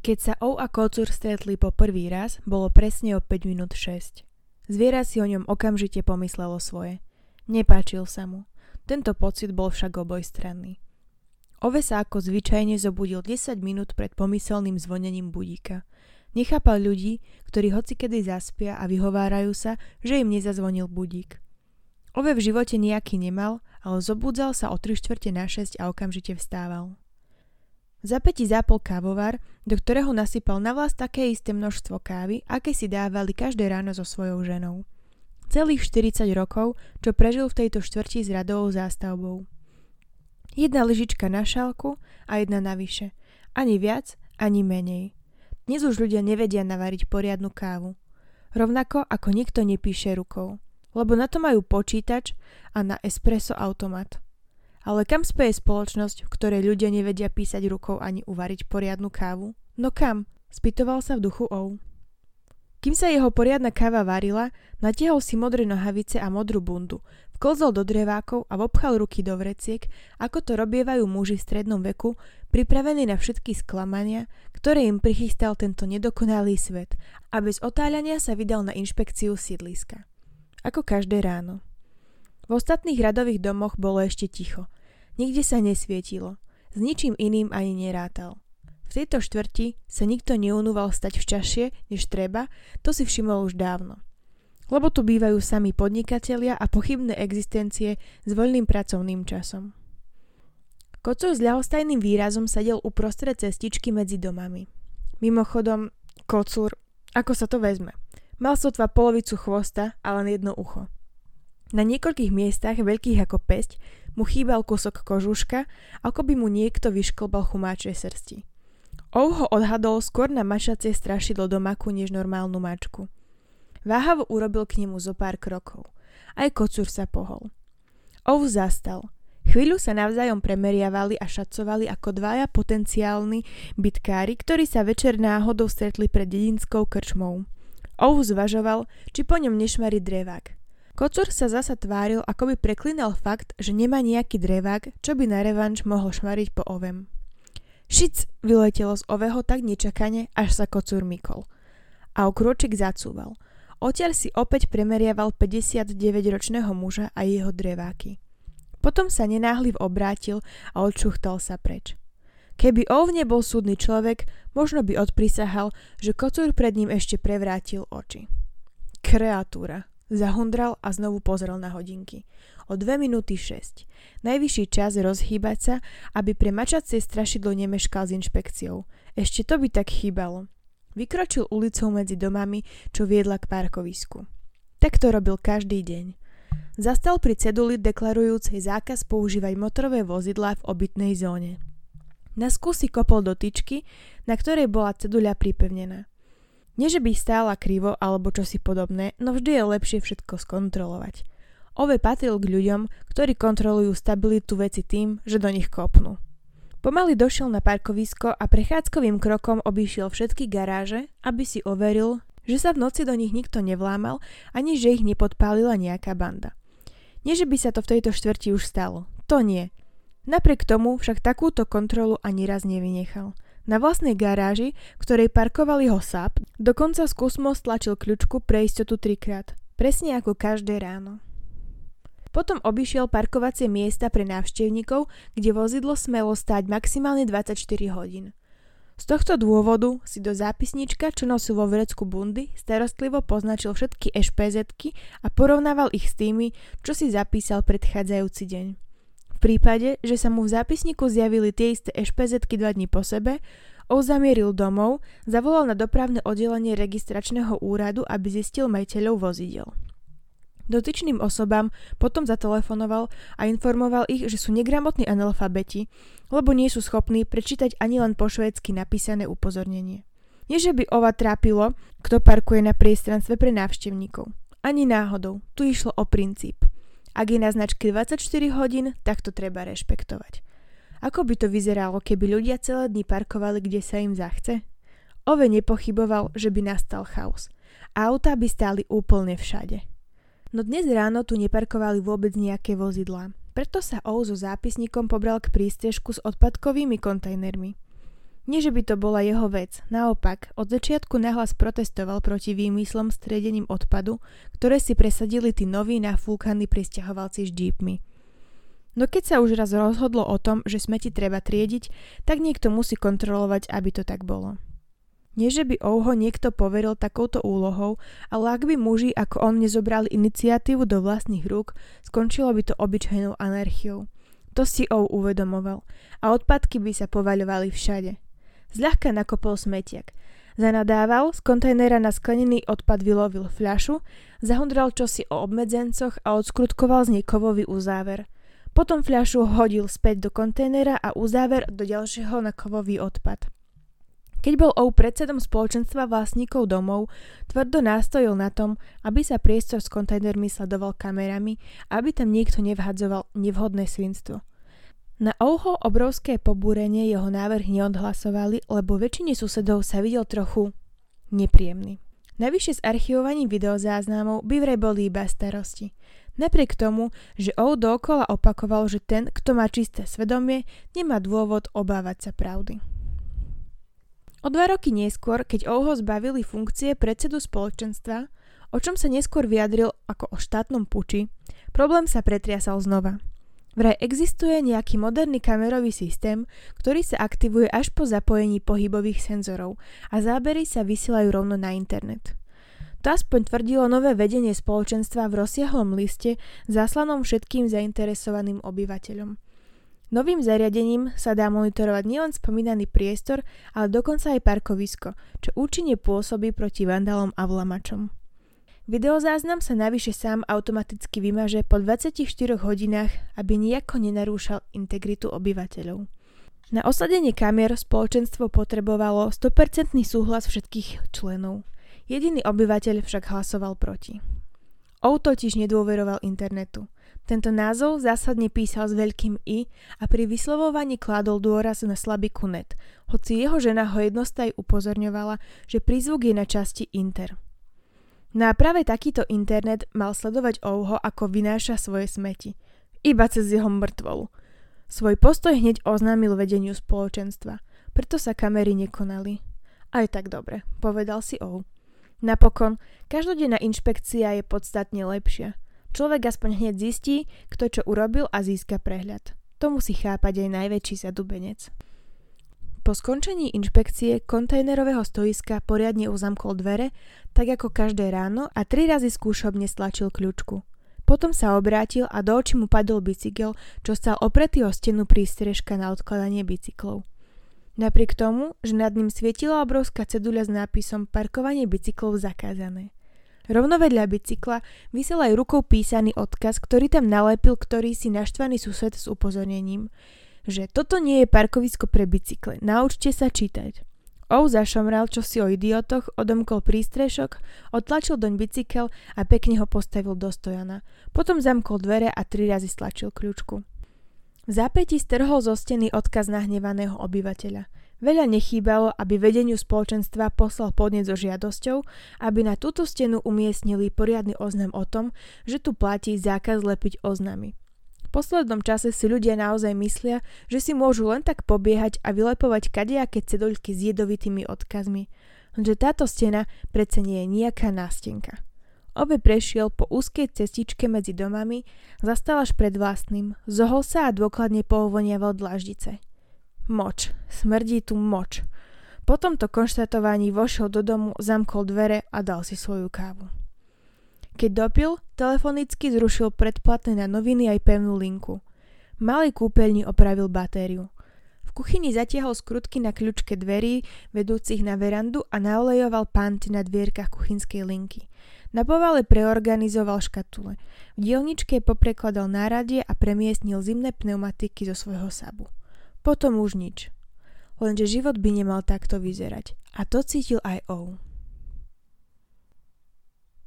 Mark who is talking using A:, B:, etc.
A: Keď sa Ov a Kocúr stretli po prvý raz, bolo presne o 5 minút 6. Zviera si o ňom okamžite pomyslelo svoje. Nepáčil sa mu. Tento pocit bol však obojstranný. Ove sa ako zvyčajne zobudil 10 minút pred pomyselným zvonením budíka. Nechápal ľudí, ktorí hocikedy zaspia a vyhovárajú sa, že im nezazvonil budík. Ove v živote nejaký nemal, ale zobudzal sa o 3/4 a okamžite vstával. V zapätí zapol kávovar, do ktorého nasypal navlas také isté množstvo kávy, aké si dávali každé ráno so svojou ženou. Celých 40 rokov, čo prežil v tejto štvrti s radovou zástavbou. Jedna lyžička na šálku a jedna navyše. Ani viac, ani menej. Dnes už ľudia nevedia navariť poriadnu kávu. Rovnako ako nikto nepíše rukou. Lebo na to majú počítač a na espresso automat. Ale kam speje spoločnosť, v ktorej ľudia nevedia písať rukou ani uvariť poriadnu kávu? No kam? Spýtoval sa v duchu Ov. Kým sa jeho poriadna káva varila, natiahol si modré nohavice a modrú bundu, vklzol do drevákov a vopchal ruky do vreciek, ako to robievajú muži v strednom veku, pripravení na všetky sklamania, ktoré im prichystal tento nedokonalý svet, a bez otáľania sa vydal na inšpekciu sídliska. Ako každé ráno. V ostatných radových domoch bolo ešte ticho. Nikde sa nesvietilo. S ničím iným ani nerátal. V tejto štvrti sa nikto neunúval stať včasšie, než treba, to si všimol už dávno. Lebo tu bývajú sami podnikatelia a pochybné existencie s voľným pracovným časom. Kocúr s ľahostajným výrazom sedel uprostred cestičky medzi domami. Mimochodom, Kocúr, ako sa to vezme? Mal sotva polovicu chvosta a len jedno ucho. Na niekoľkých miestach, veľkých ako päsť, mu chýbal kúsok kožuška, ako by mu niekto vyšklbal chumáčie srsti. Ov ho odhadol skôr na mačacie strašidlo do maku než normálnu mačku. Váhavo urobil k nemu zo pár krokov. Aj Kocúr sa pohol. Ov zastal. Chvíľu sa navzájom premeriavali a šacovali ako dvaja potenciálni bitkári, ktorí sa večer náhodou stretli pred dedinskou krčmou. Ov zvažoval, či po ňom nešmarí drevák. Kocúr sa zasa tváril, ako by preklínal fakt, že nemá nejaký drevák, čo by na revanš mohol šmariť po Ovem. Šic vyletelo z Oveho tak nečakane, až sa Kocúr mykol. A o krôčik zacúval. Odtiaľ si opäť premeriaval 59-ročného muža a jeho dreváky. Potom sa nenáhliv obrátil a odčuchtal sa preč. Keby Ov nebol súdny človek, možno by odprisahal, že Kocúr pred ním ešte prevrátil oči. Kreatúra. Zahundral a znovu pozrel na hodinky. O 2 minúty 6. Najvyšší čas rozhýbať sa, aby pre mačacie strašidlo nemeškal s inšpekciou. Ešte to by tak chýbalo. Vykročil ulicou medzi domami, čo viedla k parkovisku. Tak to robil každý deň. Zastal pri ceduli deklarujúcej zákaz používať motorové vozidlá v obytnej zóne. Na skúsi kopol do tyčky, na ktorej bola ceduľa pripevnená. Nie, že by stála krivo alebo čosi podobné, no vždy je lepšie všetko skontrolovať. Ove patril k ľuďom, ktorí kontrolujú stabilitu veci tým, že do nich kopnú. Pomaly došiel na parkovisko a prechádzkovým krokom obišiel všetky garáže, aby si overil, že sa v noci do nich nikto nevlámal, ani že ich nepodpálila nejaká banda. Nie, že by sa to v tejto štvrti už stalo. To nie. Napriek tomu však takúto kontrolu ani raz nevynechal. Na vlastnej garáži, ktorej parkovali ho Saab, dokonca skúsmo stlačil kľučku pre istotu 3-krát. Presne ako každé ráno. Potom obišiel parkovacie miesta pre návštevníkov, kde vozidlo smelo stáť maximálne 24 hodín. Z tohto dôvodu si do zápisnička, čo nosil vo vrecku bundy, starostlivo poznačil všetky ešpezetky a porovnával ich s tými, čo si zapísal predchádzajúci deň. V prípade, že sa mu v zápisníku zjavili tie isté ešpezetky 2 dni po sebe, Ov zamieril domov, zavolal na dopravné oddelenie registračného úradu, aby zistil majiteľov vozidel. Dotyčným osobám potom zatelefonoval a informoval ich, že sú negramotní analfabeti, lebo nie sú schopní prečítať ani len po švédsky napísané upozornenie. Nie, že by Ova trápilo, kto parkuje na priestranstve pre návštevníkov. Ani náhodou, tu išlo o princíp. Ak je na značke 24 hodín, tak to treba rešpektovať. Ako by to vyzeralo, keby ľudia celé dni parkovali, kde sa im zachce? Ove nepochyboval, že by nastal chaos. Autá by stáli úplne všade. No dnes ráno tu neparkovali vôbec nejaké vozidlá. Preto sa Ov so zápisníkom pobral k prístriežku s odpadkovými kontajnermi. Nie, že by to bola jeho vec, naopak, od začiatku nahlas protestoval proti výmyslom s triedením odpadu, ktoré si presadili tí noví nafúkaní prisťahovalci s džípmi. No keď sa už raz rozhodlo o tom, že smeti treba triediť, tak niekto musí kontrolovať, aby to tak bolo. Nie, že by Ouho niekto poveril takouto úlohou, ale ak by muži ako on nezobrali iniciatívu do vlastných rúk, skončilo by to obyčajnou anarchiou. To si Ou uvedomoval a odpadky by sa povaľovali všade. Zľahka nakopol smetiak. Zanadával, z kontajnera na sklenený odpad vylovil fľašu, zahundral čosi o obmedzencoch a odskrutkoval z nej kovový uzáver. Potom fľašu hodil späť do kontajnera a uzáver do ďalšieho na kovový odpad. Keď bol Ou predsedom spoločenstva vlastníkov domov, tvrdo nástojil na tom, aby sa priestor s kontajnermi sledoval kamerami a aby tam niekto nevhadzoval nevhodné svinstvo. Na Ouho obrovské pobúrenie jeho návrh neodhlasovali, lebo väčšine susedov sa videl trochu nepríjemný. Navyše s archivovaním videozáznamov by vraj boli iba starosti. Napriek tomu, že Ou dookola opakoval, že ten, kto má čisté svedomie, nemá dôvod obávať sa pravdy. O 2 roky neskôr, keď Ouho zbavili funkcie predsedu spoločenstva, o čom sa neskôr vyjadril ako o štátnom puči, problém sa pretriasal znova. Vraj existuje nejaký moderný kamerový systém, ktorý sa aktivuje až po zapojení pohybových senzorov a zábery sa vysielajú rovno na internet. To aspoň tvrdilo nové vedenie spoločenstva v rozsiahlom liste zaslanom všetkým zainteresovaným obyvateľom. Novým zariadením sa dá monitorovať nielen spomínaný priestor, ale dokonca aj parkovisko, čo účinne pôsobí proti vandalom a vlamačom. Videozáznam sa navyše sám automaticky vymaže po 24 hodinách, aby nejako nenarúšal integritu obyvateľov. Na osledenie kamier spoločenstvo potrebovalo 100% súhlas všetkých členov. Jediný obyvateľ však hlasoval proti. Ou totiž nedôveroval internetu. Tento názov zásadne písal s veľkým I a pri vyslovovaní kládol dôraz na slabiku net, hoci jeho žena ho jednostaj upozorňovala, že prízvuk je na časti inter. No a práve takýto internet mal sledovať Ouho, ako vynáša svoje smeti. Iba cez jeho mŕtvolu. Svoj postoj hneď oznámil vedeniu spoločenstva, preto sa kamery nekonali. Aj tak dobre, povedal si Ou. Napokon, každodenná inšpekcia je podstatne lepšia. Človek aspoň hneď zistí, kto čo urobil a získa prehľad. To musí chápať aj najväčší zadubenec. Po skončení inšpekcie kontajnerového stoiska poriadne uzamkol dvere, tak ako každé ráno a 3 razy skúšobne stlačil kľúčku. Potom sa obrátil a do očí mu padol bicykel, čo stal opretý o stenu prístrežka na odkladanie bicyklov. Napriek tomu, že nad ním svietila obrovská ceduľa s nápisom Parkovanie bicyklov zakázané. Rovno vedľa bicykla visel aj rukou písaný odkaz, ktorý tam nalepil ktorýsi naštvaný sused s upozornením, že toto nie je parkovisko pre bicykle, naučte sa čítať. Ou zašomral čosi o idiotoch, odomkol prístrešok, odtlačil doň bicykel a pekne ho postavil do stojana. Potom zamkol dvere a 3 razy stlačil kľúčku. V zápätí strhol zo steny odkaz nahnevaného obyvateľa. Veľa nechýbalo, aby vedeniu spoločenstva poslal podnet so žiadosťou, aby na túto stenu umiestnili poriadny oznam o tom, že tu platí zákaz lepiť oznamy. V poslednom čase si ľudia naozaj myslia, že si môžu len tak pobiehať a vylepovať kadejaké ceduľky s jedovitými odkazmi. Lenže táto stena predsa nie je nejaká nástenka. Obe prešiel po úzkej cestičke medzi domami, zastal až pred vlastným, zohol sa a dôkladne povoniaval dlaždice. Moč, smrdí tu moč. Po tomto konštatovaní vošiel do domu, zamkol dvere a dal si svoju kávu. Keď dopil, telefonicky zrušil predplatné na noviny aj pevnú linku. V malej kúpeľni opravil batériu. V kuchyni zatiahol skrutky na kľúčke dverí vedúcich na verandu a naolejoval panty na dvierkach kuchynskej linky. Na povale preorganizoval škatule. V dielničke poprekladal náradie a premiestnil zimné pneumatiky zo svojho sabu. Potom už nič. Lenže život by nemal takto vyzerať. A to cítil aj Ou.